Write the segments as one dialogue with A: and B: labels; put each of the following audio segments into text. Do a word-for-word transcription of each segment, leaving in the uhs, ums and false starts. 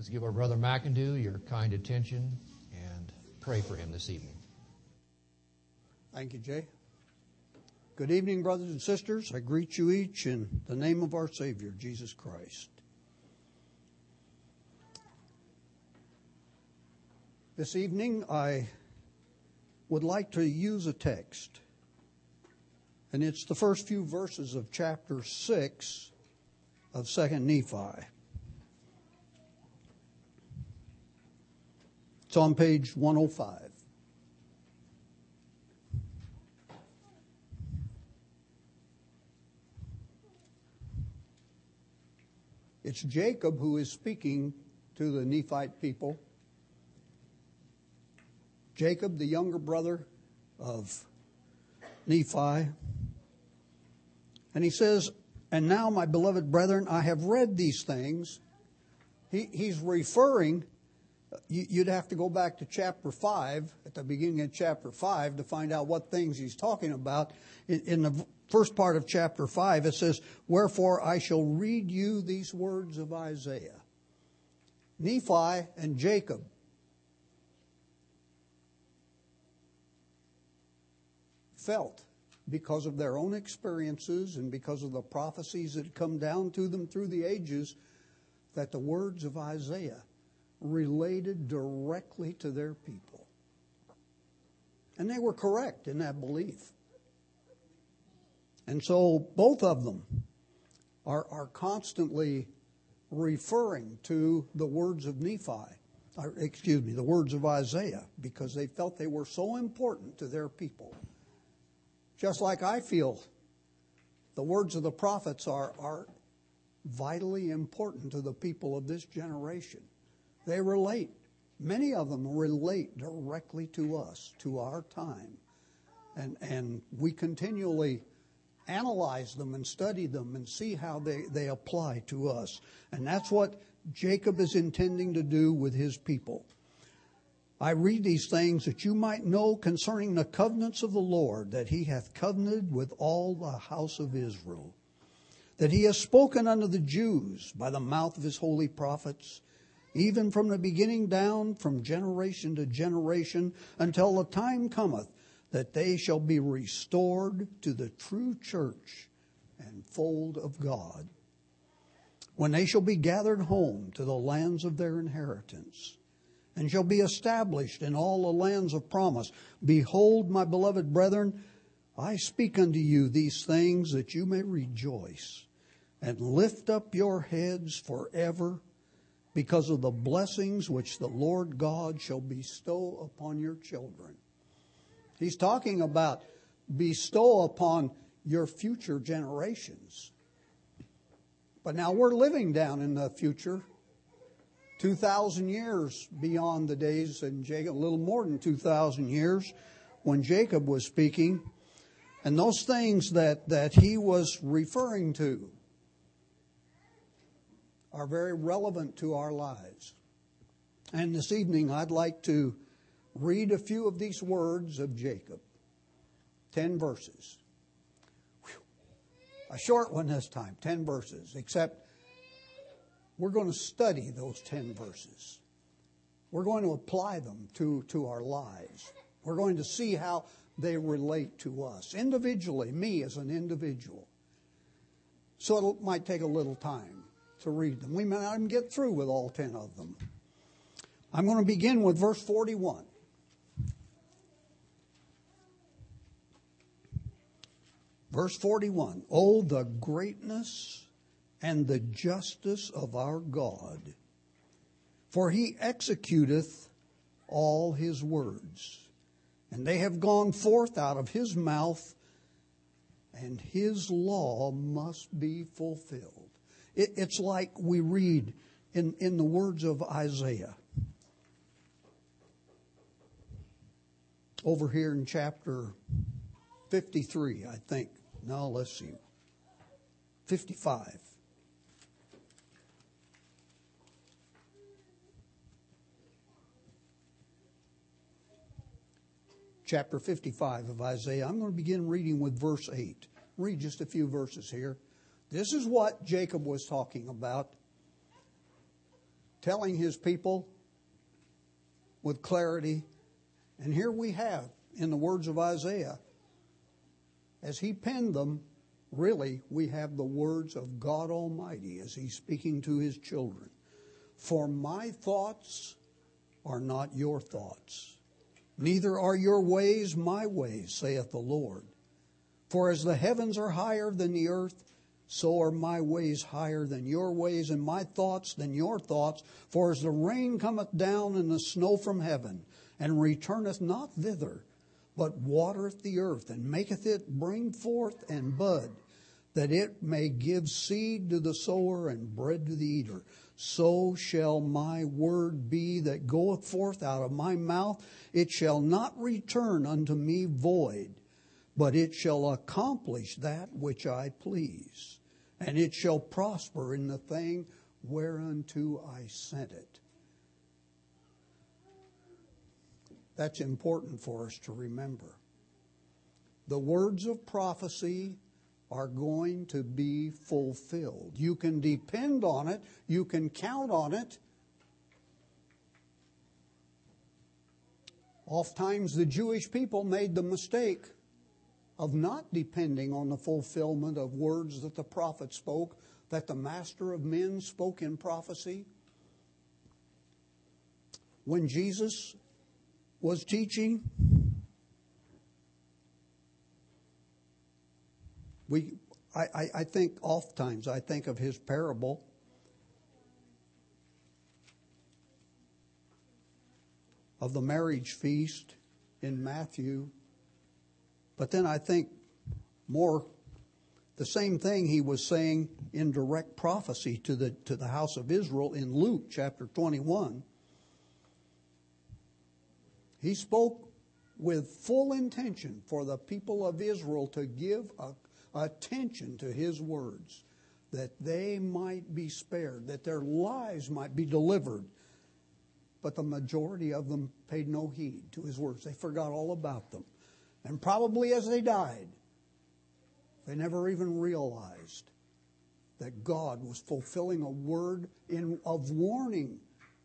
A: Let's give our brother McIndoe your kind attention and pray for him this evening.
B: Thank you, Jay. Good evening, brothers and sisters. I greet you each in the name of our Savior, Jesus Christ. This evening, I would like to use a text, and it's the first few verses of chapter six of Second Nephi. It's on page one oh five. It's Jacob who is speaking to the Nephite people. Jacob, the younger brother of Nephi. And he says, "And now, my beloved brethren, I have read these things." He, he's referring, you, you'd have to go back to chapter five, at the beginning of chapter five, to find out what things he's talking about. In, in the first part of chapter five, it says, "Wherefore I shall read you these words of Isaiah." Nephi and Jacob felt, because of their own experiences and because of the prophecies that had come down to them through the ages, that the words of Isaiah related directly to their people. And they were correct in that belief. And so both of them are, are constantly referring to the words of Nephi, or excuse me, the words of Isaiah, because they felt they were so important to their people. Just like I feel the words of the prophets are, are vitally important to the people of this generation. They relate. Many of them relate directly to us, to our time. And, and we continually analyze them and study them and see how they, they apply to us. And that's what Jacob is intending to do with his people. "I read these things that you might know concerning the covenants of the Lord, that he hath covenanted with all the house of Israel, that he has spoken unto the Jews by the mouth of his holy prophets, even from the beginning down, from generation to generation, until the time cometh that they shall be restored to the true church and fold of God, when they shall be gathered home to the lands of their inheritance, and shall be established in all the lands of promise. Behold, my beloved brethren, I speak unto you these things that you may rejoice and lift up your heads forever, because of the blessings which the Lord God shall bestow upon your children." He's talking about bestow upon your future generations. But now we're living down in the future, two thousand years beyond the days, and Jacob, a little more than two thousand years, when Jacob was speaking. And those things that, that he was referring to are very relevant to our lives. And this evening I'd like to read a few of these words of Jacob. Ten verses. Whew. A short one this time, ten verses, except we're going to study those ten verses. We're going to apply them to, to our lives. We're going to see how they relate to us individually, me as an individual. So it might take a little time to read them. We may not even get through with all ten of them. I'm going to begin with verse forty-one. Verse forty-one. "Oh, the greatness and the justice of our God, for he executeth all his words, and they have gone forth out of his mouth, and his law must be fulfilled." It, it's like we read in, in the words of Isaiah. Over here in chapter fifty-three, I think. No, let's see. fifty-five. Chapter fifty-five of Isaiah. I'm going to begin reading with verse eight. Read just a few verses here. This is what Jacob was talking about telling his people with clarity. And here we have, in the words of Isaiah, as he penned them, really, we have the words of God Almighty as he's speaking to his children. For my thoughts are not your thoughts, neither are your ways my ways, saith the Lord. For as the heavens are higher than the earth, so are my ways higher than your ways, and my thoughts than your thoughts. For as the rain cometh down and the snow from heaven, and returneth not thither, but watereth the earth, and maketh it bring forth and bud, that it may give seed to the sower and bread to the eater, so shall my word be that goeth forth out of my mouth. It shall not return unto me void, but it shall accomplish that which I please, and it shall prosper in the thing whereunto I sent it. That's important for us to remember. The words of prophecy are going to be fulfilled. You can depend on it. You can count on it. Oftentimes the Jewish people made the mistake of not depending on the fulfillment of words that the prophet spoke, that the master of men spoke in prophecy. When Jesus was teaching, we, I, I, I think oftentimes I think of his parable of the marriage feast in Matthew. But then I think more the same thing he was saying in direct prophecy to the to the house of Israel in Luke chapter twenty-one. He spoke with full intention for the people of Israel to give a, attention to his words, that they might be spared, that their lives might be delivered. But the majority of them paid no heed to his words. They forgot all about them. And probably as they died, they never even realized that God was fulfilling a word in, of warning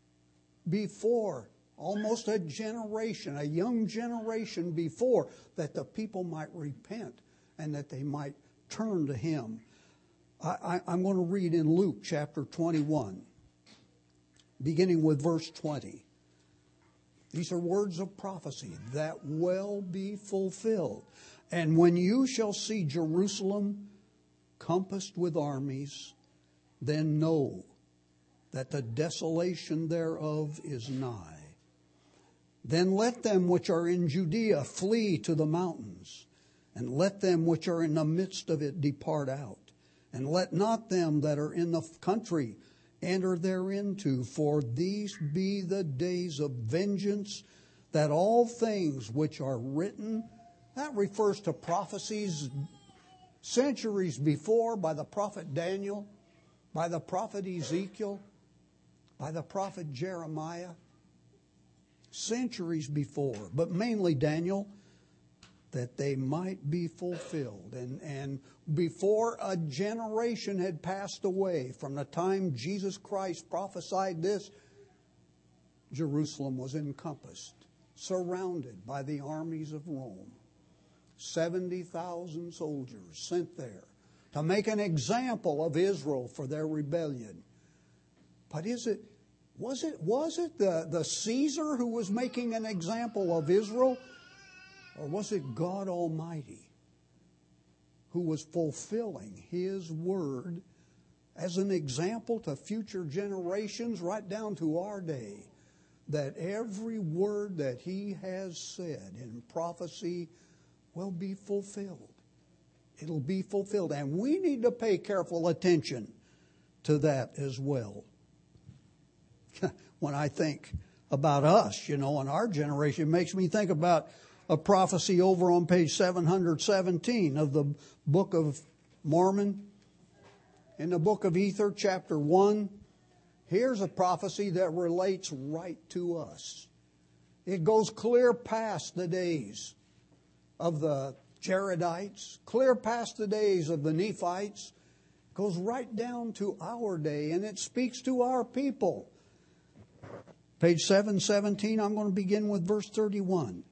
B: before, almost a generation, a young generation before, that the people might repent and that they might turn to him. I, I, I'm going to read in Luke chapter twenty-one, beginning with verse twenty. These are words of prophecy that will be fulfilled. And when you shall see Jerusalem compassed with armies, then know that the desolation thereof is nigh. Then let them which are in Judea flee to the mountains, and let them which are in the midst of it depart out. And let not them that are in the country enter thereinto, for these be the days of vengeance, that all things which are written, that refers to prophecies centuries before by the prophet Daniel, by the prophet Ezekiel, by the prophet Jeremiah, centuries before, but mainly Daniel, that they might be fulfilled. And, and before a generation had passed away from the time Jesus Christ prophesied this, Jerusalem was encompassed, surrounded by the armies of Rome. seventy thousand soldiers sent there to make an example of Israel for their rebellion. But is it, was it, was it the, the Caesar who was making an example of Israel? Or was it God Almighty who was fulfilling his word as an example to future generations, right down to our day, that every word that he has said in prophecy will be fulfilled? It'll be fulfilled. And we need to pay careful attention to that as well. When I think about us, you know, in our generation, it makes me think about a prophecy over on page seven hundred seventeen of the Book of Mormon. In the Book of Ether, chapter one, here's a prophecy that relates right to us. It goes clear past the days of the Jaredites, clear past the days of the Nephites, goes right down to our day, and it speaks to our people. Page seven seventeen, I'm going to begin with verse thirty-one.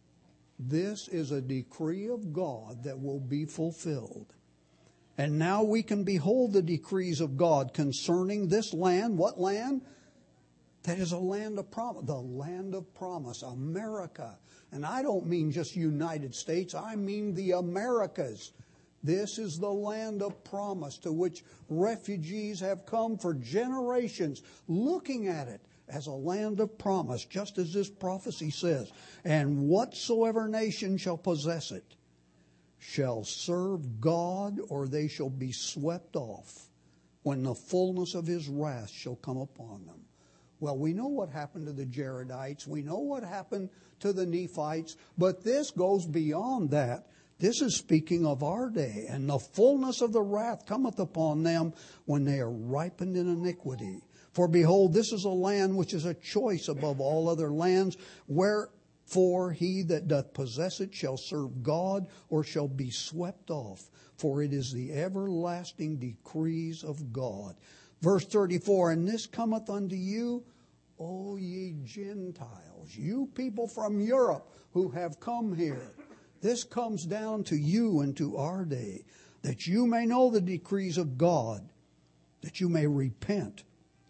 B: This is a decree of God that will be fulfilled. And now we can behold the decrees of God concerning this land. What land? That is a land of promise. The land of promise, America. And I don't mean just United States. I mean the Americas. This is the land of promise to which refugees have come for generations, looking at it as a land of promise, just as this prophecy says. And whatsoever nation shall possess it shall serve God, or they shall be swept off when the fullness of his wrath shall come upon them. Well, we know what happened to the Jaredites. We know what happened to the Nephites. But this goes beyond that. This is speaking of our day. And the fullness of the wrath cometh upon them when they are ripened in iniquity. For behold, this is a land which is a choice above all other lands, wherefore he that doth possess it shall serve God, or shall be swept off. For it is the everlasting decrees of God. Verse thirty-four, and this cometh unto you, O ye Gentiles, you people from Europe who have come here. This comes down to you and to our day, that you may know the decrees of God, that you may repent,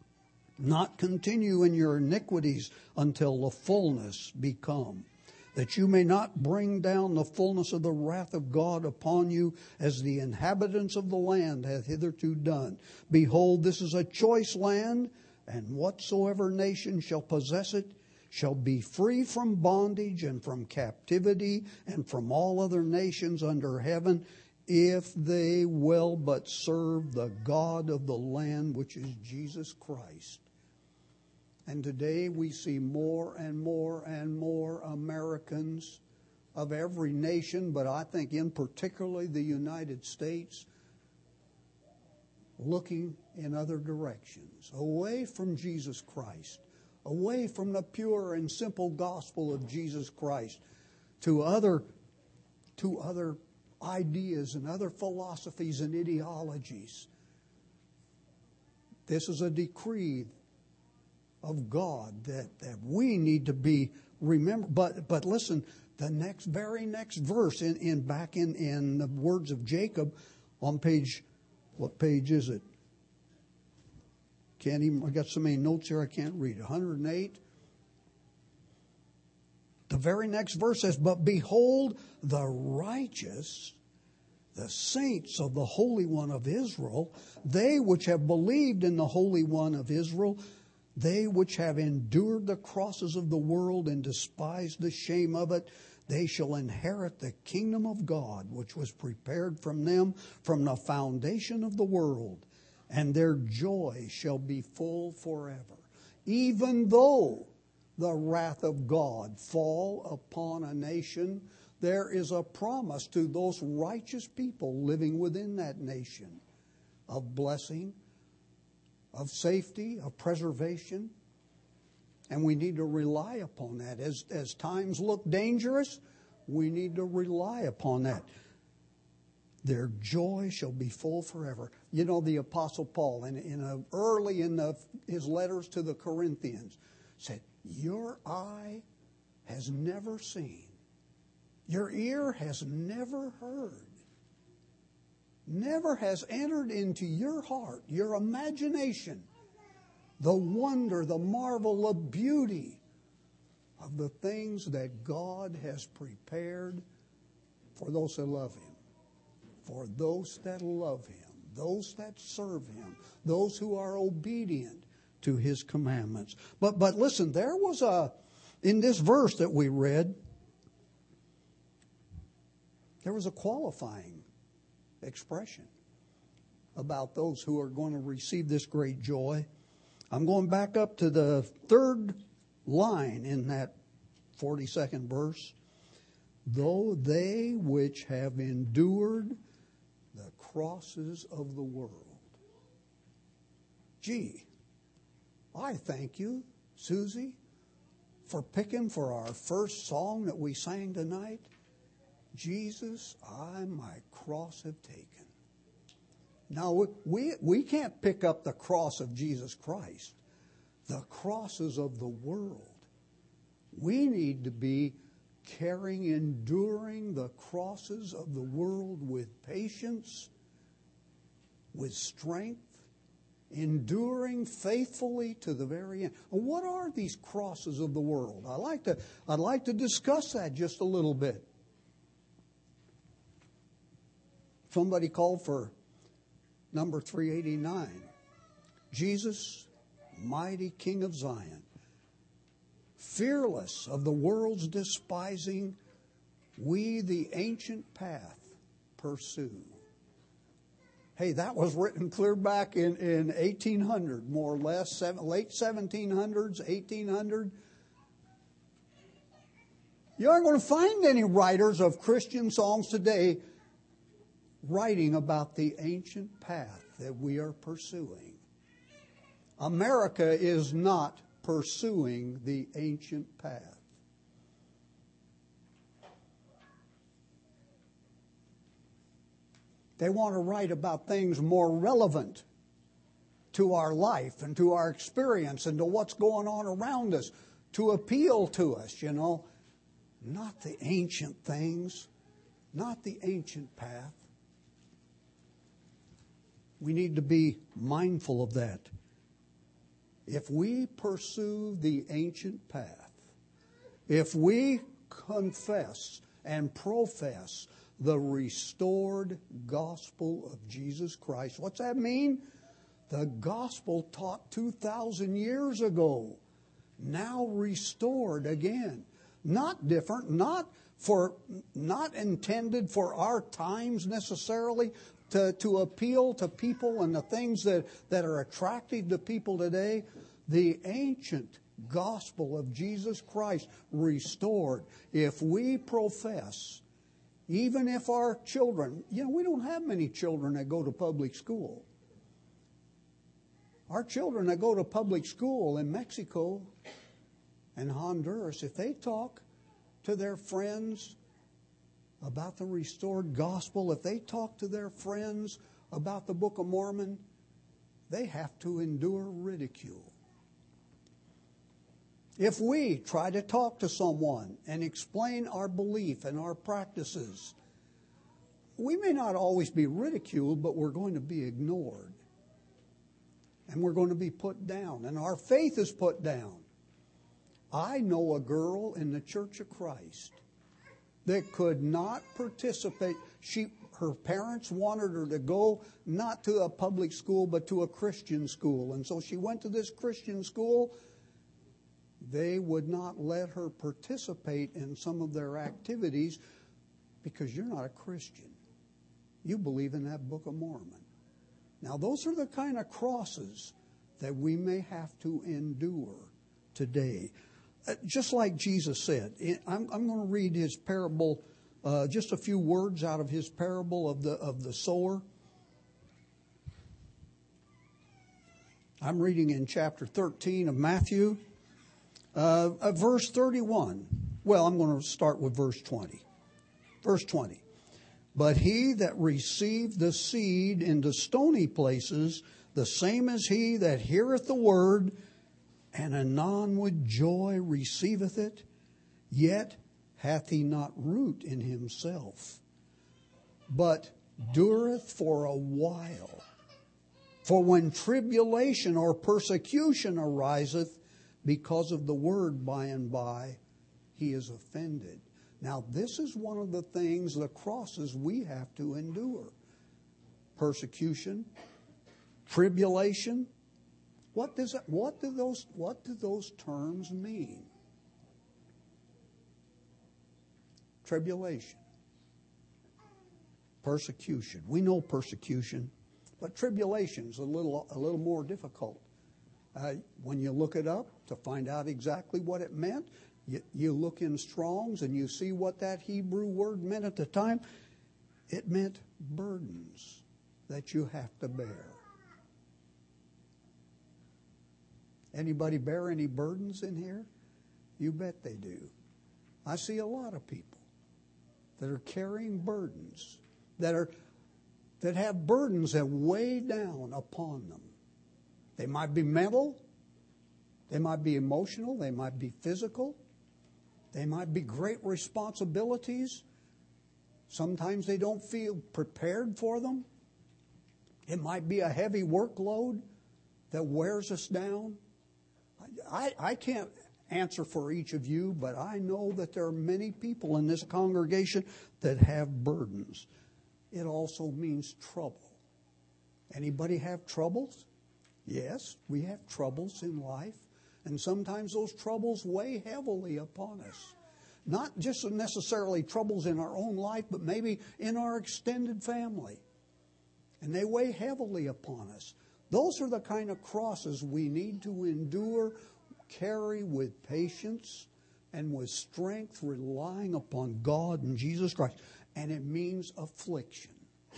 B: not continue in your iniquities until the fullness be come, that you may not bring down the fullness of the wrath of God upon you, as the inhabitants of the land hath hitherto done. Behold, this is a choice land, and whatsoever nation shall possess it shall be free from bondage and from captivity and from all other nations under heaven, if they will but serve the God of the land, which is Jesus Christ. And today we see more and more and more Americans of every nation, but I think in particularly the United States, looking in other directions, away from Jesus Christ, away from the pure and simple gospel of Jesus Christ, to other, to other ideas and other philosophies and ideologies. This is a decree of God that, that we need to be remembered. But but listen, the next very next verse in, in back in, in the words of Jacob on page, what page is it? Can't even, I got so many notes here I can't read. one hundred eight. The very next verse says, but behold, the righteous, the saints of the Holy One of Israel, they which have believed in the Holy One of Israel, they which have endured the crosses of the world and despised the shame of it, they shall inherit the kingdom of God, which was prepared from them from the foundation of the world. And their joy shall be full forever. Even though the wrath of God fall upon a nation, there is a promise to those righteous people living within that nation of blessing, of safety, of preservation. And we need to rely upon that. As, as times look dangerous, we need to rely upon that. Their joy shall be full forever. You know, the Apostle Paul, in, in a, early in the, his letters to the Corinthians, said, your eye has never seen, your ear has never heard, never has entered into your heart, your imagination, the wonder, the marvel, the beauty of the things that God has prepared for those that love Him. For those that love Him, those that serve Him, those who are obedient to His commandments. But but listen, there was a, in this verse that we read, there was a qualifying expression about those who are going to receive this great joy. I'm going back up to the third line in that forty-second verse. Though they which have endured the crosses of the world. Gee, I thank you, Susie, for picking for our first song that we sang tonight, Jesus, I my cross have taken. Now, we, we can't pick up the cross of Jesus Christ. the crosses of the world. We need to be carrying, enduring the crosses of the world with patience, with strength, enduring faithfully to the very end. What are these crosses of the world? I like to, I'd like to discuss that just a little bit. Somebody called for number three eighty-nine. Jesus, mighty King of Zion, fearless of the world's despising, we the ancient path pursue. Hey, that was written clear back in, in eighteen hundred, more or less, seven, late seventeen hundreds, eighteen hundred. You aren't going to find any writers of Christian songs today writing about the ancient path that we are pursuing. America is not pursuing the ancient path. They want to write about things more relevant to our life and to our experience and to what's going on around us, to appeal to us, you know. Not the ancient things, not the ancient path. We need to be mindful of that. If we pursue the ancient path, if we confess and profess the restored gospel of Jesus Christ, what's that mean? The gospel taught two thousand years ago, now restored again. Not different, not for, not intended for our times necessarily, To, to appeal to people and the things that, that are attractive to people today. The ancient gospel of Jesus Christ restored. If we profess, even if our children, you know, we don't have many children that go to public school. Our children that go to public school in Mexico and Honduras, if they talk to their friends about the restored gospel, if they talk to their friends about the Book of Mormon, they have to endure ridicule. If we try to talk to someone and explain our belief and our practices, we may not always be ridiculed, but we're going to be ignored. And we're going to be put down. And our faith is put down. I know a girl in the Church of Christ that could not participate. She, her parents wanted her to go not to a public school, but to a Christian school. And so she went to this Christian school. They would not let her participate in some of their activities because you're not a Christian. You believe in that Book of Mormon. Now, those are the kind of crosses that we may have to endure today. Uh, just like Jesus said, I'm, I'm going to read his parable, uh, just a few words out of his parable of the of the sower. I'm reading in chapter thirteen of Matthew, uh, uh, verse thirty-one. Well, I'm going to start with verse twenty. Verse twenty. But he that received the seed into stony places, the same as he that heareth the word, and anon with joy receiveth it, yet hath he not root in himself, but dureth for a while. For when tribulation or persecution ariseth because of the word, by and by he is offended. Now, this is one of the things, the crosses we have to endure. Persecution, tribulation. What does that, what do those what do those terms mean? Tribulation, persecution. We know persecution, but tribulation's a little a little more difficult. Uh, when you look it up to find out exactly what it meant, you, you look in Strong's and you see what that Hebrew word meant at the time. It meant burdens that you have to bear. Anybody bear any burdens in here? You bet they do. I see a lot of people that are carrying burdens, that are that have burdens that weigh down upon them. They might be mental, They might be emotional. They might be physical. They might be great responsibilities. Sometimes they don't feel prepared for them. It might be a heavy workload that wears us down. I, I can't answer for each of you, but I know that there are many people in this congregation that have burdens. It also means trouble. Anybody have troubles? Yes, we have troubles in life. And sometimes those troubles weigh heavily upon us. Not just necessarily troubles in our own life, but maybe in our extended family. And they weigh heavily upon us. Those are the kind of crosses we need to endure, carry with patience and with strength, relying upon God and Jesus Christ. And it means affliction,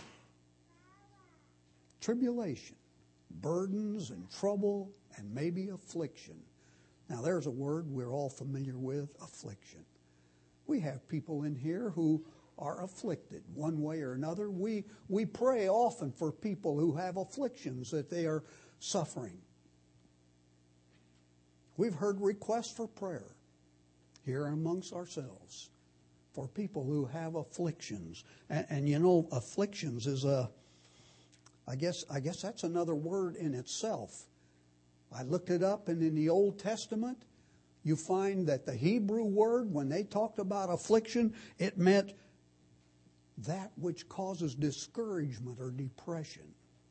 B: tribulation, burdens and trouble, and maybe affliction. Now, there's a word we're all familiar with, affliction. We have people in here who are afflicted one way or another. We, we pray often for people who have afflictions that they are suffering. We've heard requests for prayer here amongst ourselves for people who have afflictions. And, and you know, afflictions is a, I guess, I guess that's another word in itself. I looked it up, and in the Old Testament, you find that the Hebrew word, when they talked about affliction, it meant that which causes discouragement or depression.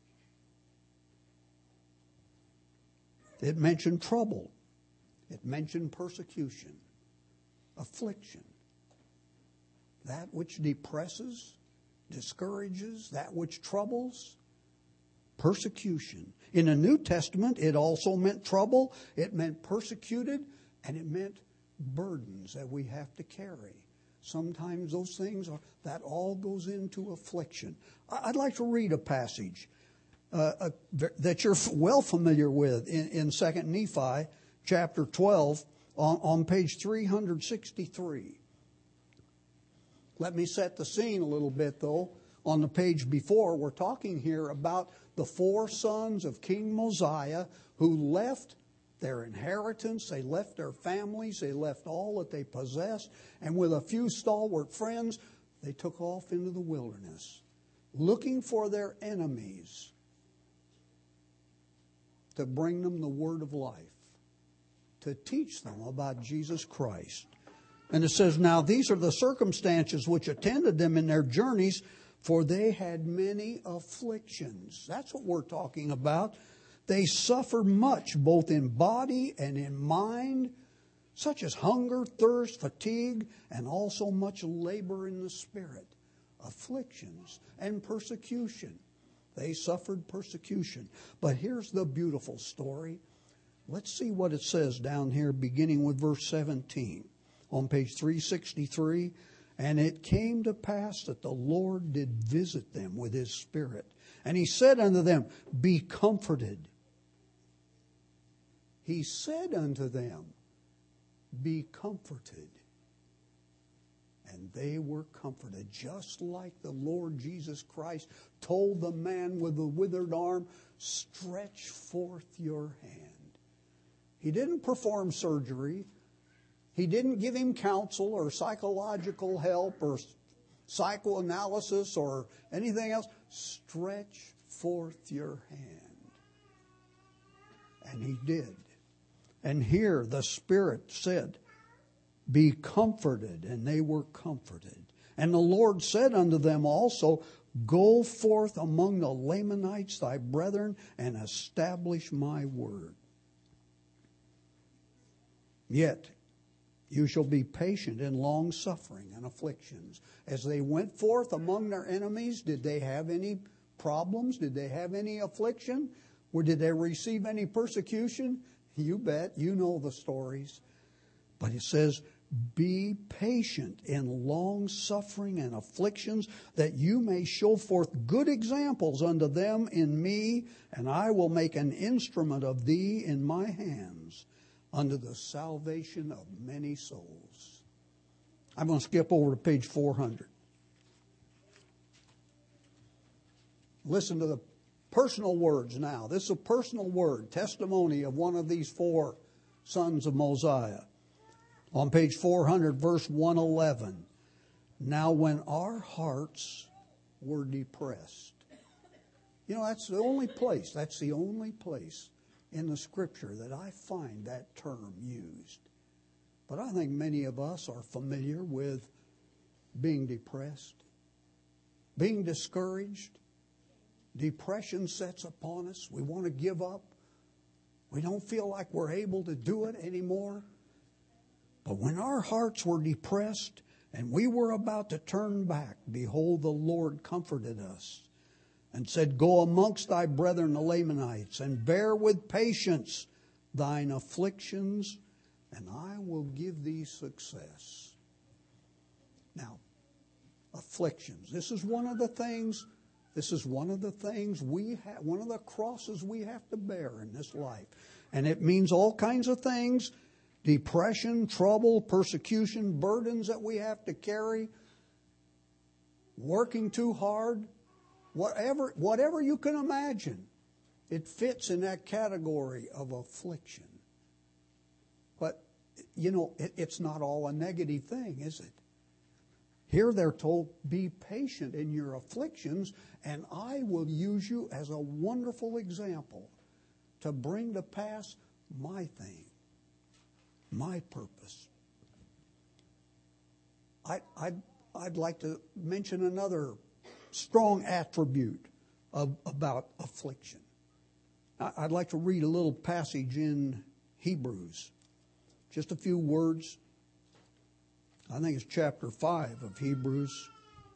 B: It mentioned trouble. It mentioned persecution, affliction. That which depresses, discourages, that which troubles, persecution. In the New Testament, it also meant trouble, it meant persecuted, and it meant burdens that we have to carry. Sometimes those things are, that all goes into affliction. I'd like to read a passage uh, uh, that you're well familiar with in, in Second Nephi, chapter twelve, on, on page three hundred sixty-three. Let me set the scene a little bit, though. On the page before, we're talking here about the four sons of King Mosiah who left their inheritance, they left their families, they left all that they possessed, and with a few stalwart friends, they took off into the wilderness, looking for their enemies to bring them the word of life, to teach them about Jesus Christ. And it says, now these are the circumstances which attended them in their journeys, for they had many afflictions. That's what we're talking about. They suffered much, both in body and in mind, such as hunger, thirst, fatigue, and also much labor in the spirit, afflictions and persecution. They suffered persecution. But here's the beautiful story. Let's see what it says down here, beginning with verse seventeen on page three sixty-three. And it came to pass that the Lord did visit them with his Spirit. And he said unto them, be comforted. He said unto them, be comforted. And they were comforted, just like the Lord Jesus Christ told the man with the withered arm, stretch forth your hand. He didn't perform surgery. He didn't give him counsel or psychological help or psychoanalysis or anything else. Stretch forth your hand. And he did. And here the Spirit said, be comforted, and they were comforted. And the Lord said unto them also, go forth among the Lamanites, thy brethren, and establish my word. Yet you shall be patient in long suffering and afflictions. As they went forth among their enemies, did they have any problems? Did they have any affliction? Or did they receive any persecution? You bet. You know the stories. But it says, be patient in long suffering and afflictions, that you may show forth good examples unto them in me, and I will make an instrument of thee in my hands, unto the salvation of many souls. I'm going to skip over to page four hundred. Listen to the personal words now. This is a personal word, testimony of one of these four sons of Mosiah. On page four hundred, verse one eleven. Now when our hearts were depressed. You know, that's the only place, that's the only place in the Scripture that I find that term used. But I think many of us are familiar with being depressed, being discouraged. Depression sets upon us. We want to give up. We don't feel like we're able to do it anymore. But when our hearts were depressed and we were about to turn back, behold, the Lord comforted us and said, Go amongst thy brethren the Lamanites, and bear with patience thine afflictions, and I will give thee success. Now, afflictions. This is one of the things, this is one of the things we have, one of the crosses we have to bear in this life. And it means all kinds of things: depression, trouble, persecution, burdens that we have to carry, working too hard. Whatever, whatever you can imagine, it fits in that category of affliction. But, you know, it, it's not all a negative thing, is it? Here they're told, be patient in your afflictions, and I will use you as a wonderful example to bring to pass my thing, my purpose. I, I'd, I'd like to mention another strong attribute of, about affliction. I'd like to read a little passage in Hebrews. Just a few words. I think it's chapter five of Hebrews.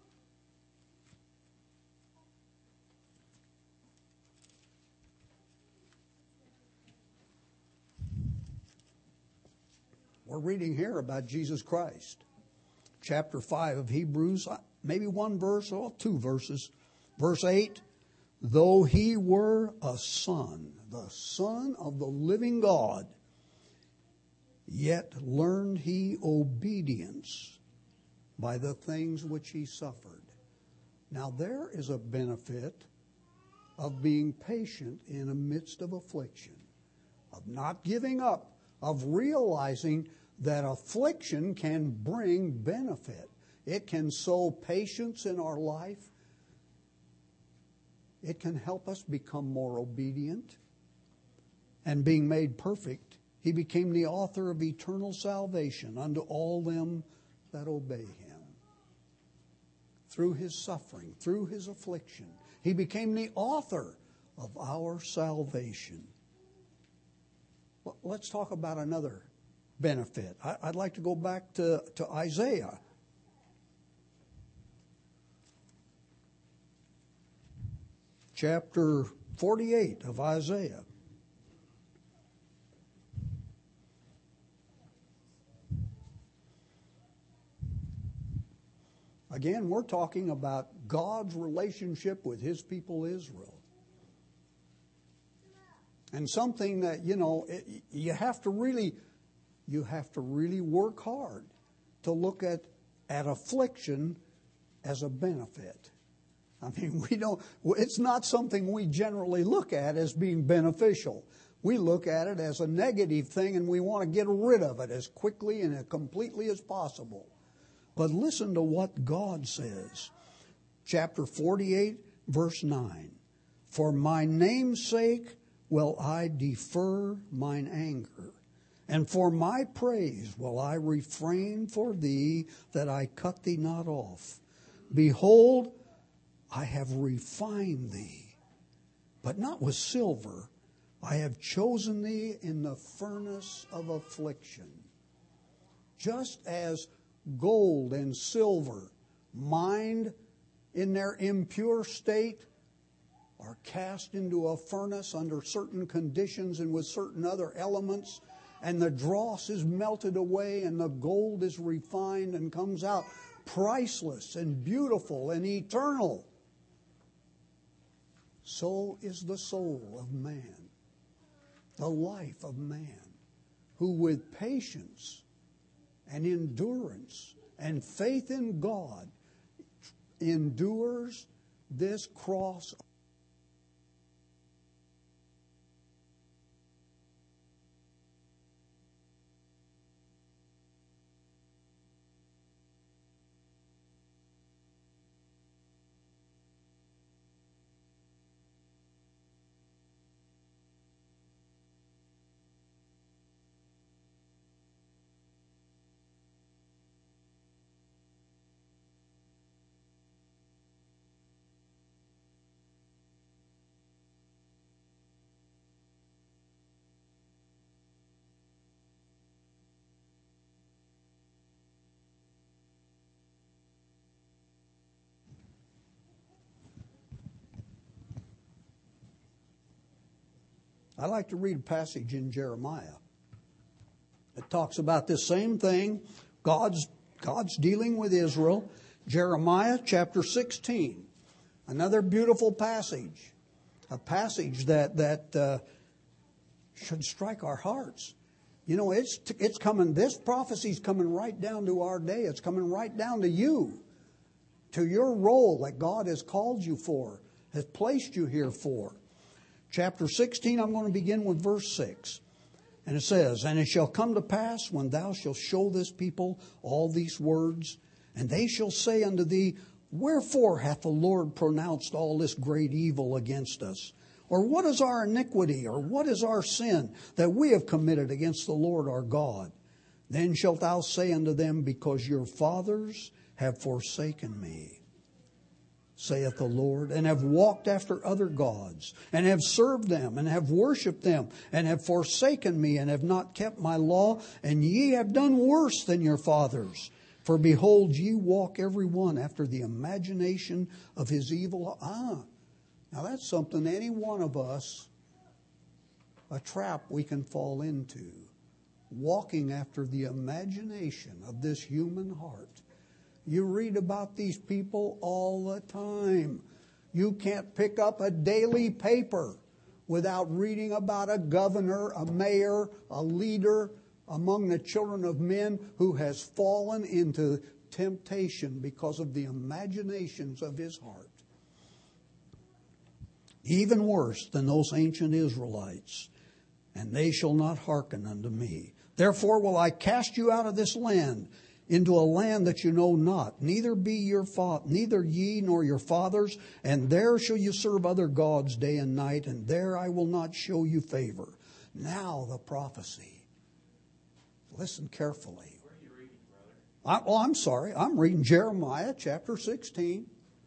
B: We're reading here about Jesus Christ. Chapter five of Hebrews, maybe one verse or two verses. Verse eight, though he were a son, the son of the living God, yet learned he obedience by the things which he suffered. Now there is a benefit of being patient in the midst of affliction, of not giving up, of realizing that affliction can bring benefit. It can sow patience in our life. It can help us become more obedient. And being made perfect, he became the author of eternal salvation unto all them that obey him. Through his suffering, through his affliction, he became the author of our salvation. Well, let's talk about another benefit. I'd like to go back to, to Isaiah. Chapter forty-eight of Isaiah. Again, we're talking about God's relationship with his people Israel. And something that, you know, it, you have to really, you have to really work hard to look at, at affliction as a benefit. I mean, we don't, it's not something we generally look at as being beneficial. We look at it as a negative thing, and we want to get rid of it as quickly and as completely as possible. But listen to what God says. Chapter forty-eight, verse nine. For my name's sake will I defer mine anger, and for my praise will I refrain for thee, that I cut thee not off. Behold, I have refined thee, but not with silver. I have chosen thee in the furnace of affliction. Just as gold and silver, mined in their impure state, are cast into a furnace under certain conditions and with certain other elements, and the dross is melted away and the gold is refined and comes out priceless and beautiful and eternal. So is the soul of man, the life of man, who with patience and endurance and faith in God endures this cross. I like to read a passage in Jeremiah. It talks about this same thing. God's, God's dealing with Israel. Jeremiah chapter sixteen. Another beautiful passage. A passage that, that uh, should strike our hearts. You know, it's it's coming, this prophecy's coming right down to our day. It's coming right down to you, to your role that God has called you for, has placed you here for. Chapter sixteen, I'm going to begin with verse six. And it says, "And it shall come to pass, when thou shalt show this people all these words, and they shall say unto thee, Wherefore hath the Lord pronounced all this great evil against us? Or what is our iniquity, or what is our sin that we have committed against the Lord our God? Then shalt thou say unto them, Because your fathers have forsaken me, saith the Lord, and have walked after other gods, and have served them, and have worshipped them, and have forsaken me, and have not kept my law, and ye have done worse than your fathers. For behold, ye walk every one after the imagination of his evil." Ah, now that's something any one of us, a trap we can fall into. Walking after the imagination of this human heart. You read about these people all the time. You can't pick up a daily paper without reading about a governor, a mayor, a leader among the children of men who has fallen into temptation because of the imaginations of his heart. Even worse than those ancient Israelites. "And they shall not hearken unto me. Therefore will I cast you out of this land, into a land that you know not, neither be your fa- neither ye nor your fathers, and there shall you serve other gods day and night, and there I will not show you favor." Now the prophecy. Listen carefully.
C: Where are you reading, brother?
B: I, oh, I'm sorry. I'm reading Jeremiah chapter sixteen.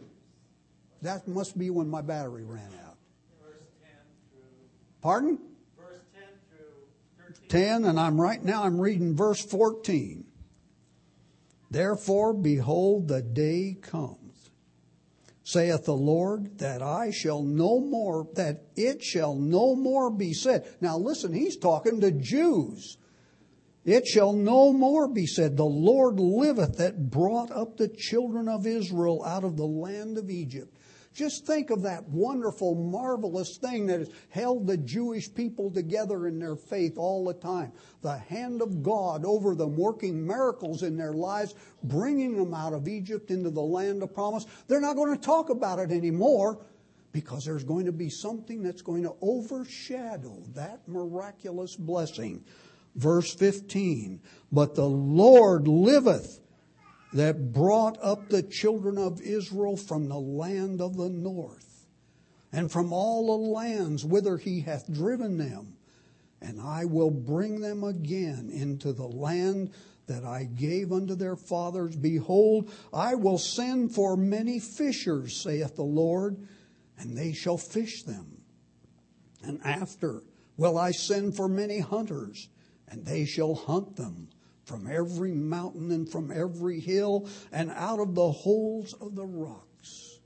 B: That must be when my battery ran out.
C: Verse ten through.
B: Pardon?
C: Verse ten through thirteen.
B: ten, and I'm right now I'm reading verse fourteen. "Therefore, behold, the day comes, saith the Lord, that I shall no more, that it shall no more be said." Now listen, he's talking to Jews. "It shall no more be said, The Lord liveth, that brought up the children of Israel out of the land of Egypt." Just think of that wonderful, marvelous thing that has held the Jewish people together in their faith all the time. The hand of God over them, working miracles in their lives, bringing them out of Egypt into the land of promise. They're not going to talk about it anymore because there's going to be something that's going to overshadow that miraculous blessing. Verse fifteen, "But the Lord liveth, that brought up the children of Israel from the land of the north, and from all the lands whither he hath driven them. And I will bring them again into the land that I gave unto their fathers. Behold, I will send for many fishers, saith the Lord, and they shall fish them. And after will I send for many hunters, and they shall hunt them from every mountain and from every hill and out of the holes of the rocks."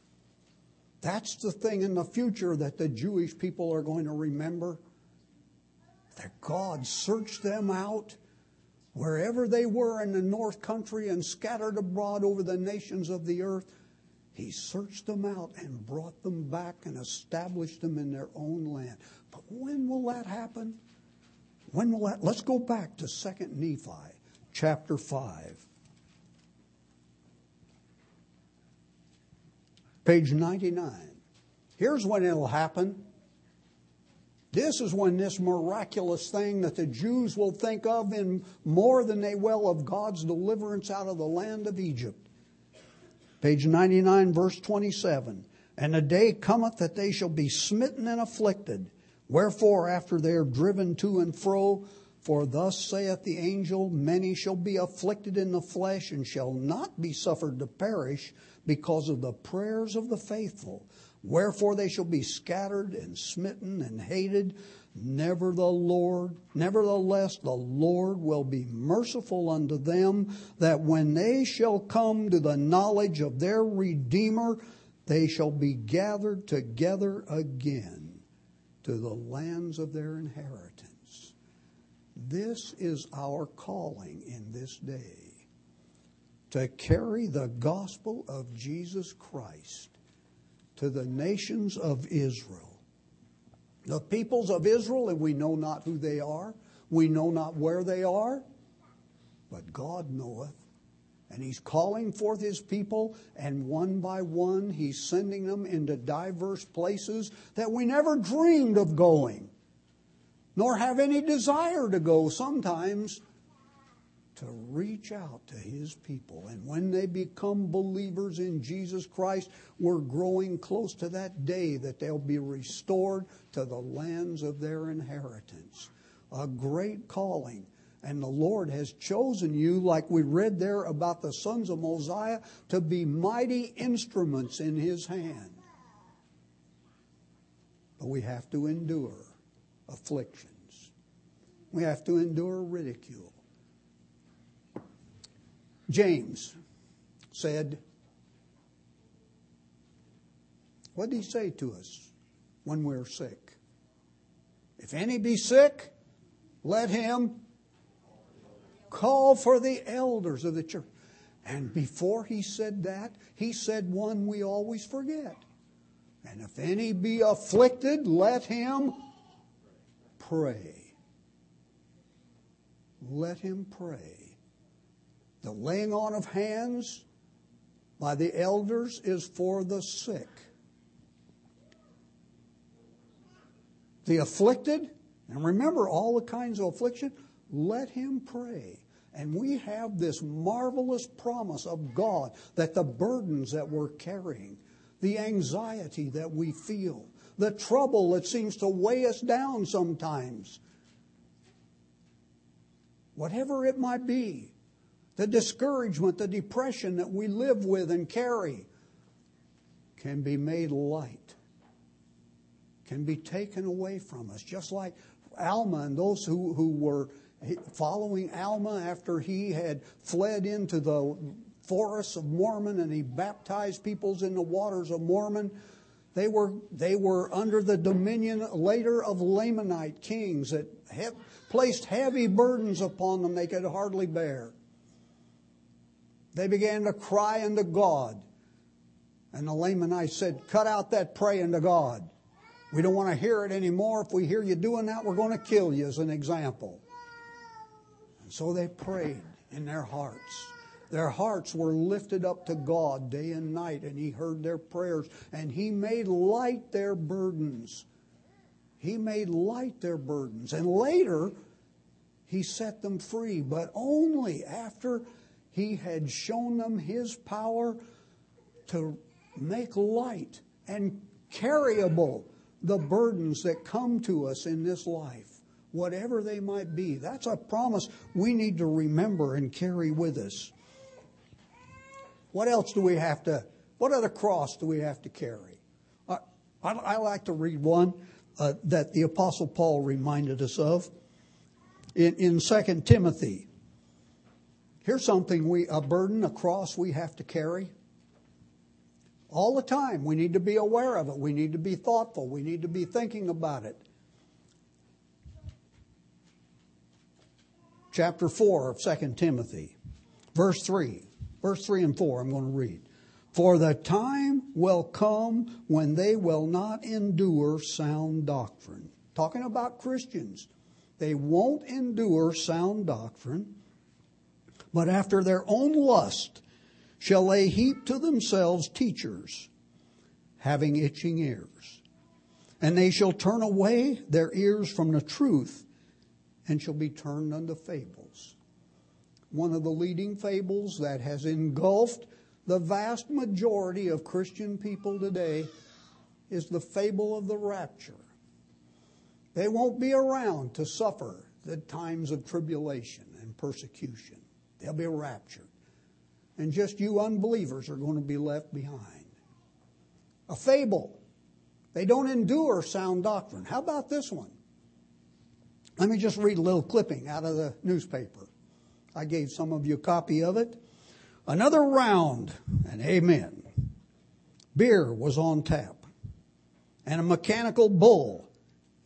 B: That's the thing in the future that the Jewish people are going to remember. That God searched them out wherever they were in the north country and scattered abroad over the nations of the earth. He searched them out and brought them back and established them in their own land. But when will that happen? When will that? Let's go back to Second Nephi, chapter five. Page ninety-nine. Here's when it'll happen. This is when this miraculous thing that the Jews will think of in more than they will of God's deliverance out of the land of Egypt. Page ninety-nine, verse twenty-seven. "And a day cometh that they shall be smitten and afflicted. Wherefore, after they are driven to and fro, for thus saith the angel, many shall be afflicted in the flesh, and shall not be suffered to perish, because of the prayers of the faithful. Wherefore they shall be scattered and smitten and hated. Never the Lord, nevertheless the Lord will be merciful unto them, that when they shall come to the knowledge of their Redeemer, they shall be gathered together again to the lands of their inheritance. This is our calling in this day, to carry the gospel of Jesus Christ to the nations of Israel. The peoples of Israel, and we know not who they are, we know not where they are, but God knoweth. And He's calling forth His people, and one by one He's sending them into diverse places that we never dreamed of going, nor have any desire to go sometimes, to reach out to His people. And when they become believers in Jesus Christ, we're growing close to that day that they'll be restored to the lands of their inheritance. A great calling. And the Lord has chosen you, like we read there about the sons of Mosiah, to be mighty instruments in His hand. But we have to endure afflictions. We have to endure ridicule. James said, what did he say to us when we're sick? If any be sick, let him call for the elders of the church. And before he said that, he said one we always forget. And if any be afflicted, let him pray. Let him pray. The laying on of hands by the elders is for the sick. The afflicted, and remember all the kinds of affliction, let him pray. And we have this marvelous promise of God that the burdens that we're carrying, the anxiety that we feel, the trouble that seems to weigh us down sometimes, whatever it might be, the discouragement, the depression that we live with and carry, can be made light, can be taken away from us. Just like Alma and those who, who were following Alma after he had fled into the forests of Mormon and he baptized peoples in the waters of Mormon. They were, they were under the dominion later of Lamanite kings that have placed heavy burdens upon them they could hardly bear. They began to cry unto God. And the Lamanites said, cut out that praying to God. We don't want to hear it anymore. If we hear you doing that, we're going to kill you as an example. And so they prayed in their hearts. Their hearts were lifted up to God day and night, and He heard their prayers, and He made light their burdens. He made light their burdens. And later, He set them free, but only after He had shown them His power to make light and carryable the burdens that come to us in this life, whatever they might be. That's a promise we need to remember and carry with us. What else do we have to, what other cross do we have to carry? I, I, I like to read one uh, that the Apostle Paul reminded us of in, in Second Timothy. Here's something we, a burden, a cross we have to carry. All the time. We need to be aware of it. We need to be thoughtful. We need to be thinking about it. Chapter four of Second Timothy, verse three. Verse three and four, I'm going to read. For the time will come when they will not endure sound doctrine. Talking about Christians. They won't endure sound doctrine, but after their own lust shall they heap to themselves teachers, having itching ears. And they shall turn away their ears from the truth, and shall be turned unto fables. One of the leading fables that has engulfed the vast majority of Christian people today is the fable of the rapture. They won't be around to suffer the times of tribulation and persecution. They'll be raptured. And just you unbelievers are going to be left behind. A fable. They don't endure sound doctrine. How about this one? Let me just read a little clipping out of the newspaper. I gave some of you a copy of it. Another round, and amen. Beer was on tap, and a mechanical bull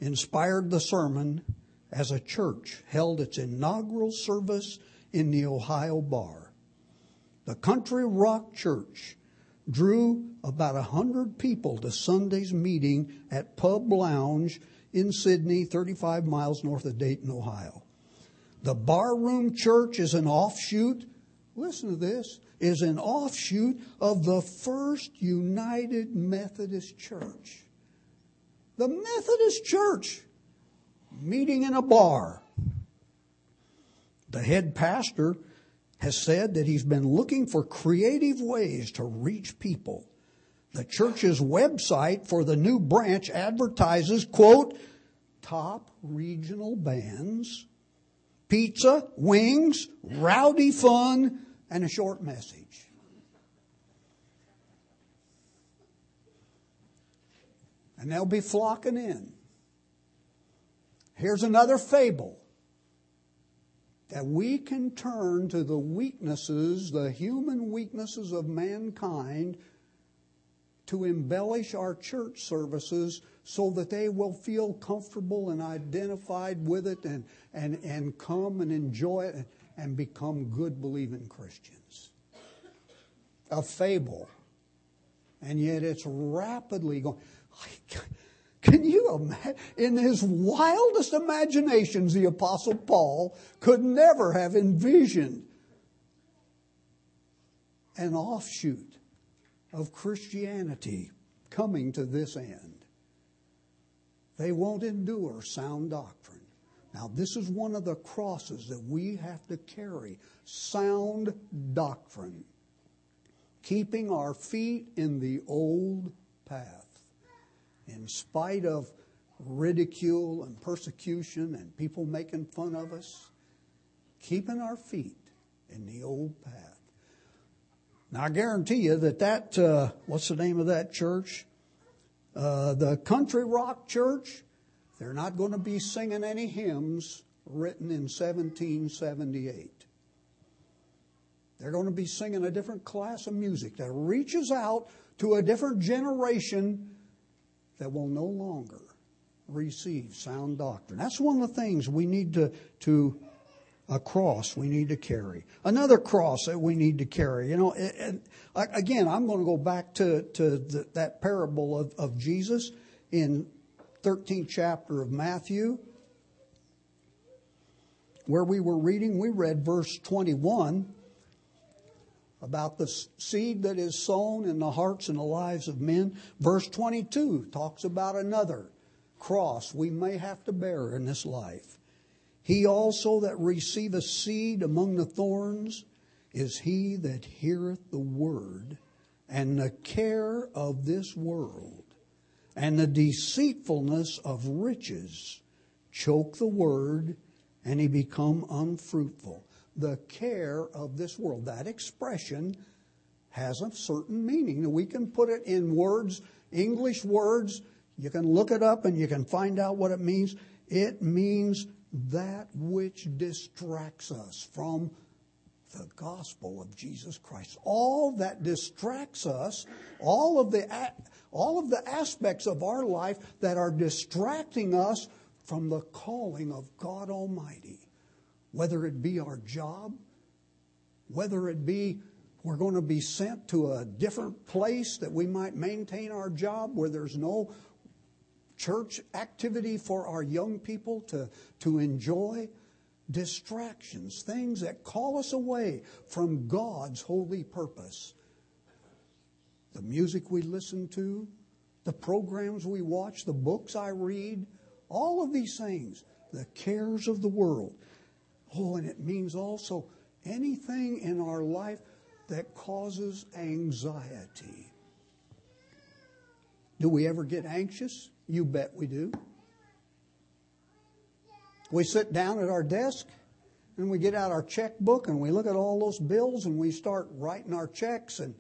B: inspired the sermon as a church held its inaugural service in the Ohio Bar. The Country Rock Church drew about one hundred people to Sunday's meeting at Pub Lounge in Sydney, thirty-five miles north of Dayton, Ohio. The Barroom Church is an offshoot, listen to this, is an offshoot of the First United Methodist Church. The Methodist Church meeting in a bar. The head pastor has said that he's been looking for creative ways to reach people. The church's website for the new branch advertises, quote, top regional bands, pizza, wings, rowdy fun, and a short message. And they'll be flocking in. Here's another fable. That we can turn to the weaknesses, the human weaknesses of mankind, to embellish our church services so that they will feel comfortable and identified with it and, and, and come and enjoy it and become good believing Christians. A fable. And yet it's rapidly going. Can you imagine? In his wildest imaginations, the Apostle Paul could never have envisioned an offshoot of Christianity coming to this end. They won't endure sound doctrine. Now, this is one of the crosses that we have to carry. Sound doctrine. Keeping our feet in the old path. In spite of ridicule and persecution and people making fun of us, keeping our feet in the old path. Now, I guarantee you that that, uh, what's the name of that church? Uh, the Country Rock Church, they're not going to be singing any hymns written in seventeen seventy-eight. They're going to be singing a different class of music that reaches out to a different generation that will no longer receive sound doctrine. That's one of the things we need to, to a cross we need to carry. Another cross that we need to carry. You know, and again, I'm going to go back to, to the, that parable of, of Jesus in thirteenth chapter of Matthew, where we were reading. We read verse twenty-one about the seed that is sown in the hearts and the lives of men. Verse twenty-two talks about another cross we may have to bear in this life. He also that receiveth seed among the thorns is he that heareth the word, and the care of this world and the deceitfulness of riches choke the word, and he become unfruitful. The care of this world. That expression has a certain meaning. We can put it in words, English words. You can look it up and you can find out what it means. It means that which distracts us from the gospel of Jesus Christ. All that distracts us, all of the all of the aspects of our life that are distracting us from the calling of God Almighty. Whether it be our job, whether it be we're going to be sent to a different place that we might maintain our job where there's no church activity for our young people to, to enjoy. Distractions, things that call us away from God's holy purpose. The music we listen to, the programs we watch, the books I read, all of these things, the cares of the world. Oh, and it means also anything in our life that causes anxiety. Do we ever get anxious? You bet we do. We sit down at our desk and we get out our checkbook and we look at all those bills and we start writing our checks, and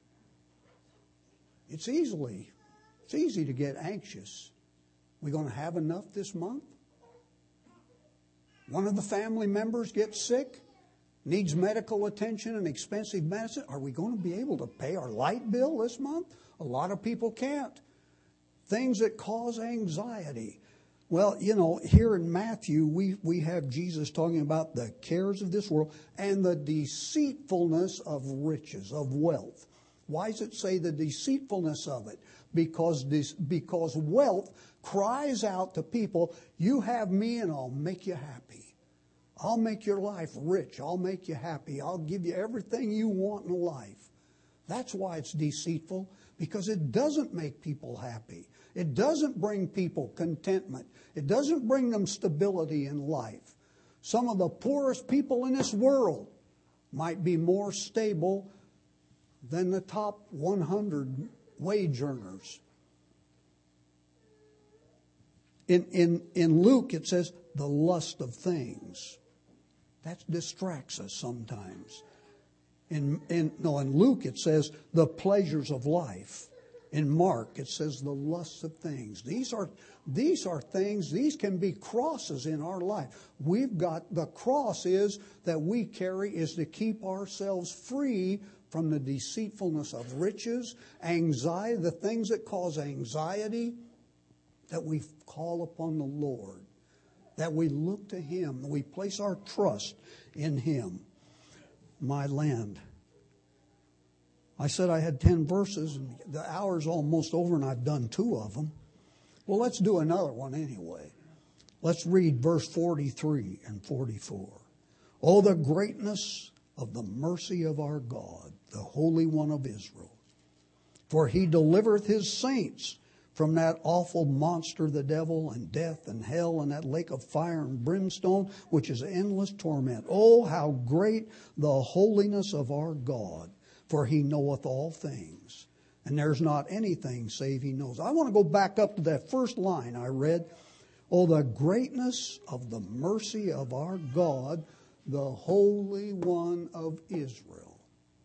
B: it's easily, it's easy to get anxious. We going to have enough this month? One of the family members gets sick, needs medical attention and expensive medicine. Are we going to be able to pay our light bill this month? A lot of people can't. Things that cause anxiety. Well, you know, here in Matthew, we, we have Jesus talking about the cares of this world and the deceitfulness of riches, of wealth. Why does it say the deceitfulness of it? Because this, because wealth cries out to people, you have me and I'll make you happy. I'll make your life rich. I'll make you happy. I'll give you everything you want in life. That's why it's deceitful, because it doesn't make people happy. It doesn't bring people contentment. It doesn't bring them stability in life. Some of the poorest people in this world might be more stable than the top one hundred wage earners. In, in, in Luke, it says, the lust of things. That distracts us sometimes. In, in, no, in Luke, it says, the pleasures of life. In Mark, it says the lusts of things. These are, these are things, these can be crosses in our life. We've got, the cross is that we carry is to keep ourselves free from the deceitfulness of riches, anxiety, the things that cause anxiety, that we call upon the Lord, that we look to Him, that we place our trust in Him. My land. I said I had ten verses, and the hour's almost over, and I've done two of them. Well, let's do another one anyway. Let's read verse forty-three and forty-four. Oh, the greatness of the mercy of our God, the Holy One of Israel. For He delivereth His saints from that awful monster, the devil, and death, and hell, and that lake of fire and brimstone, which is endless torment. Oh, how great the holiness of our God! For He knoweth all things, and there's not anything save He knows. I want to go back up to that first line I read. Oh, the greatness of the mercy of our God, the Holy One of Israel.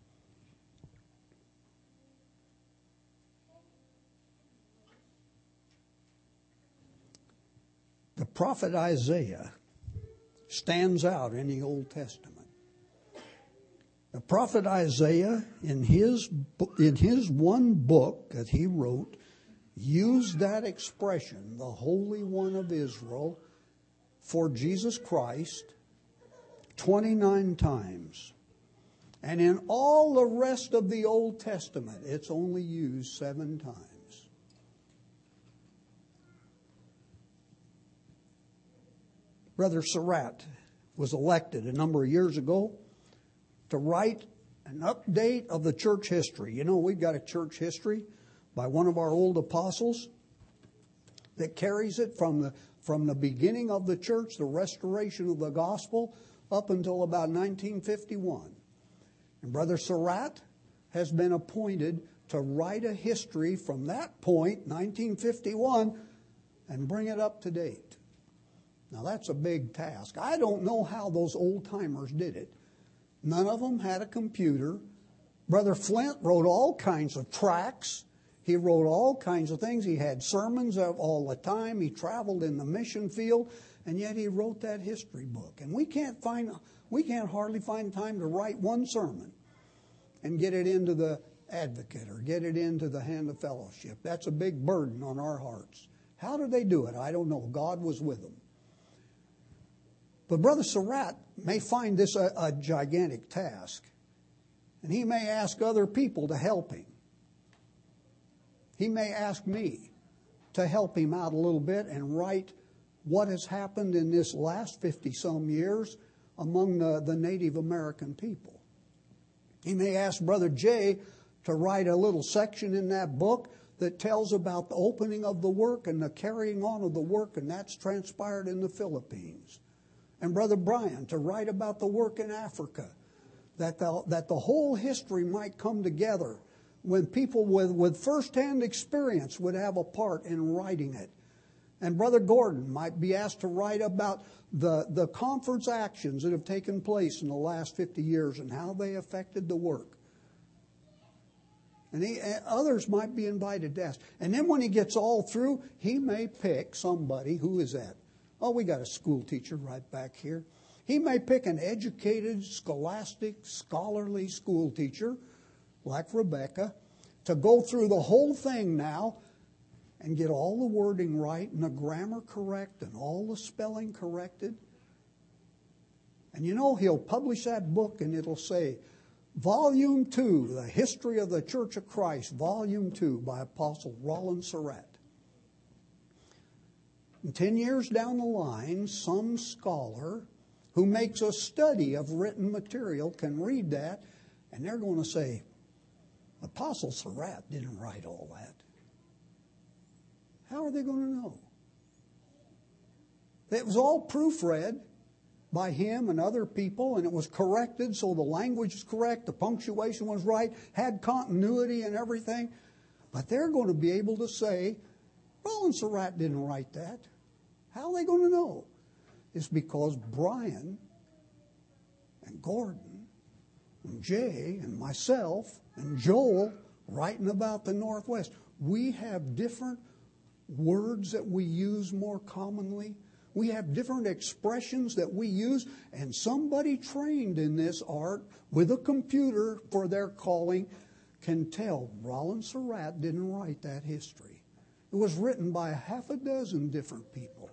B: The prophet Isaiah stands out in the Old Testament. The prophet Isaiah, in his, in his one book that he wrote, used that expression, the Holy One of Israel, for Jesus Christ twenty-nine times. And in all the rest of the Old Testament, it's only used seven times. Brother Surratt was elected a number of years ago to write an update of the church history. You know, we've got a church history by one of our old apostles that carries it from the from the beginning of the church, the restoration of the gospel, up until about nineteen fifty-one. And Brother Surratt has been appointed to write a history from that point, nineteen fifty-one, and bring it up to date. Now, that's a big task. I don't know how those old-timers did it. None of them had a computer. Brother Flint wrote all kinds of tracts. He wrote all kinds of things. He had sermons all the time. He traveled in the mission field, and yet he wrote that history book. And we can't find, we can't hardly find time to write one sermon and get it into the Advocate or get it into the Hand of Fellowship. That's a big burden on our hearts. How did they do it? I don't know. God was with them. But Brother Surratt may find this a, a gigantic task, and he may ask other people to help him. He may ask me to help him out a little bit and write what has happened in this last fifty-some years among the, the Native American people. He may ask Brother Jay to write a little section in that book that tells about the opening of the work and the carrying on of the work, and that's transpired in the Philippines. And Brother Brian to write about the work in Africa, that the, that the whole history might come together when people with, with first-hand experience would have a part in writing it. And Brother Gordon might be asked to write about the, the conference actions that have taken place in the last fifty years and how they affected the work. And he, others might be invited to ask. And then when he gets all through, he may pick somebody. Who is that? Oh, we got a school teacher right back here. He may pick an educated, scholastic, scholarly school teacher, like Rebecca, to go through the whole thing now and get all the wording right and the grammar correct and all the spelling corrected. And you know, he'll publish that book and it'll say, Volume two, The History of the Church of Christ, Volume two by Apostle Roland Surratt. And ten years down the line, some scholar who makes a study of written material can read that, and they're going to say, Apostle Surratt didn't write all that. How are they going to know? It was all proofread by him and other people, and it was corrected so the language was correct, the punctuation was right, had continuity and everything. But they're going to be able to say, Roland Surratt didn't write that. How are they going to know? It's because Brian and Gordon and Jay and myself and Joel writing about the Northwest. We have different words that we use more commonly. We have different expressions that we use, and somebody trained in this art with a computer for their calling can tell Roland Surratt didn't write that history. It was written by a half a dozen different people.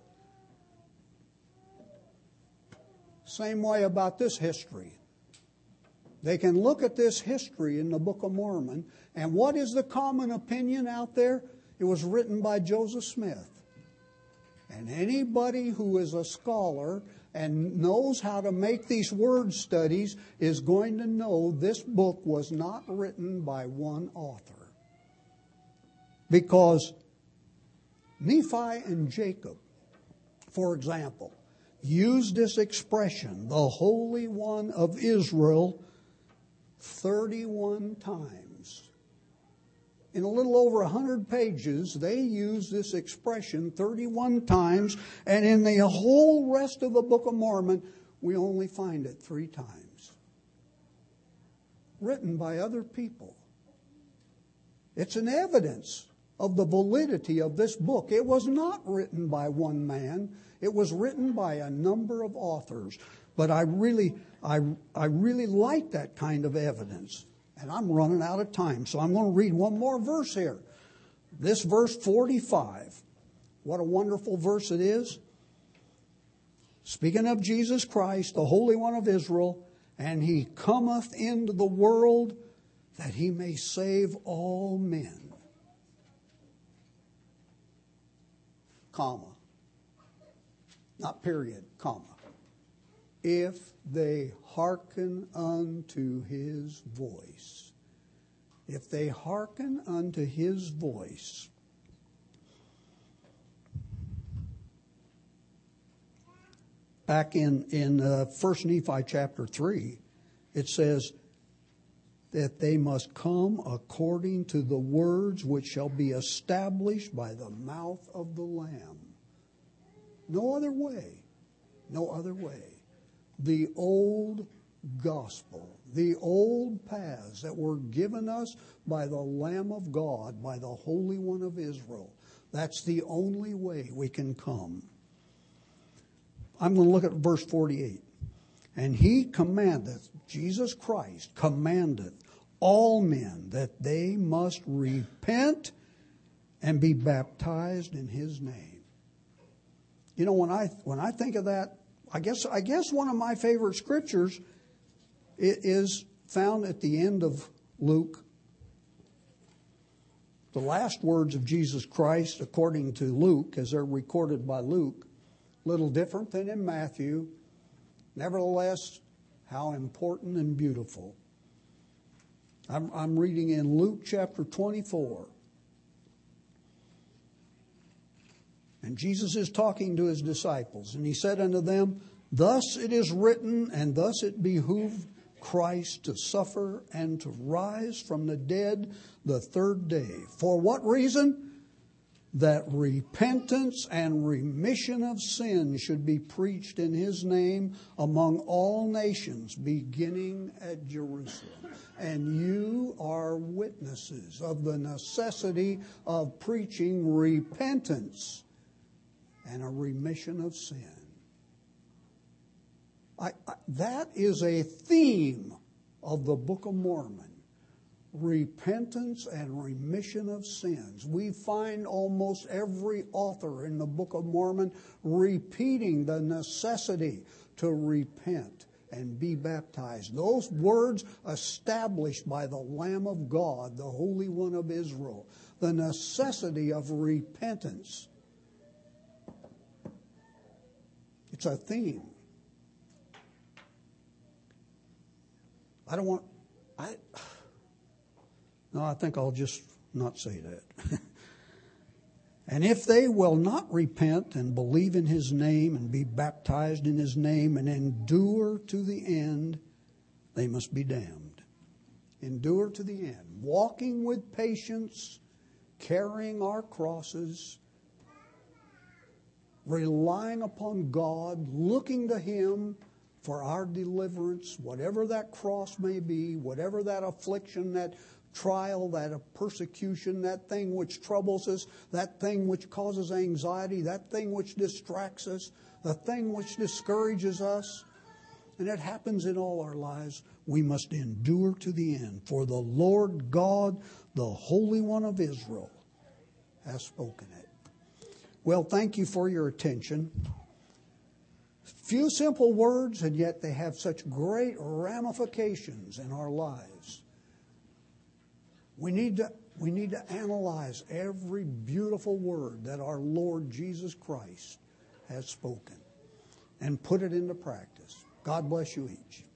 B: Same way about this history. They can look at this history in the Book of Mormon, and what is the common opinion out there? It was written by Joseph Smith. And anybody who is a scholar and knows how to make these word studies is going to know this book was not written by one author. Because Nephi and Jacob, for example, used this expression, the Holy One of Israel, thirty-one times. In a little over one hundred pages, they use this expression thirty-one times, and in the whole rest of the Book of Mormon, we only find it three times. Written by other people. It's an evidence of the validity of this book. It was not written by one man. It was written by a number of authors. But I really, I, I really like that kind of evidence. And I'm running out of time, so I'm going to read one more verse here. This verse forty-five. What a wonderful verse it is. Speaking of Jesus Christ, the Holy One of Israel, and he cometh into the world that he may save all men. Comma. Not period, comma. If they hearken unto his voice. If they hearken unto his voice. Back in, in uh, First Nephi chapter three, it says that they must come according to the words which shall be established by the mouth of the Lamb. No other way. No other way. The old gospel, the old paths that were given us by the Lamb of God, by the Holy One of Israel. That's the only way we can come. I'm going to look at verse forty-eight. And he commandeth, Jesus Christ commandeth all men that they must repent and be baptized in his name. You know, when I when I think of that, I guess I guess one of my favorite scriptures is found at the end of Luke. The last words of Jesus Christ, according to Luke, as they're recorded by Luke, a little different than in Matthew. Nevertheless, how important and beautiful. I'm, I'm reading in Luke chapter twenty-four. And Jesus is talking to his disciples. And he said unto them, Thus it is written, and thus it behooved Christ to suffer and to rise from the dead the third day. For what reason? That repentance and remission of sin should be preached in his name among all nations, beginning at Jerusalem. And you are witnesses of the necessity of preaching repentance and a remission of sin. I, I, that is a theme of the Book of Mormon. repentance and remission of sins. We find almost every author in the Book of Mormon repeating the necessity to repent and be baptized. Those words established by the Lamb of God, the Holy One of Israel, the necessity of repentance. It's a theme. I don't want, I, no, I think I'll just not say that. And if they will not repent and believe in His name and be baptized in His name and endure to the end, they must be damned. Endure to the end. Walking with patience, carrying our crosses, relying upon God, looking to Him for our deliverance, whatever that cross may be, whatever that affliction, that trial, that persecution, that thing which troubles us, that thing which causes anxiety, that thing which distracts us, the thing which discourages us. And it happens in all our lives. We must endure to the end. For the Lord God, the Holy One of Israel, has spoken it. Well, thank you for your attention. Few simple words, and yet they have such great ramifications in our lives. We need to, we need to analyze every beautiful word that our Lord Jesus Christ has spoken and put it into practice. God bless you each.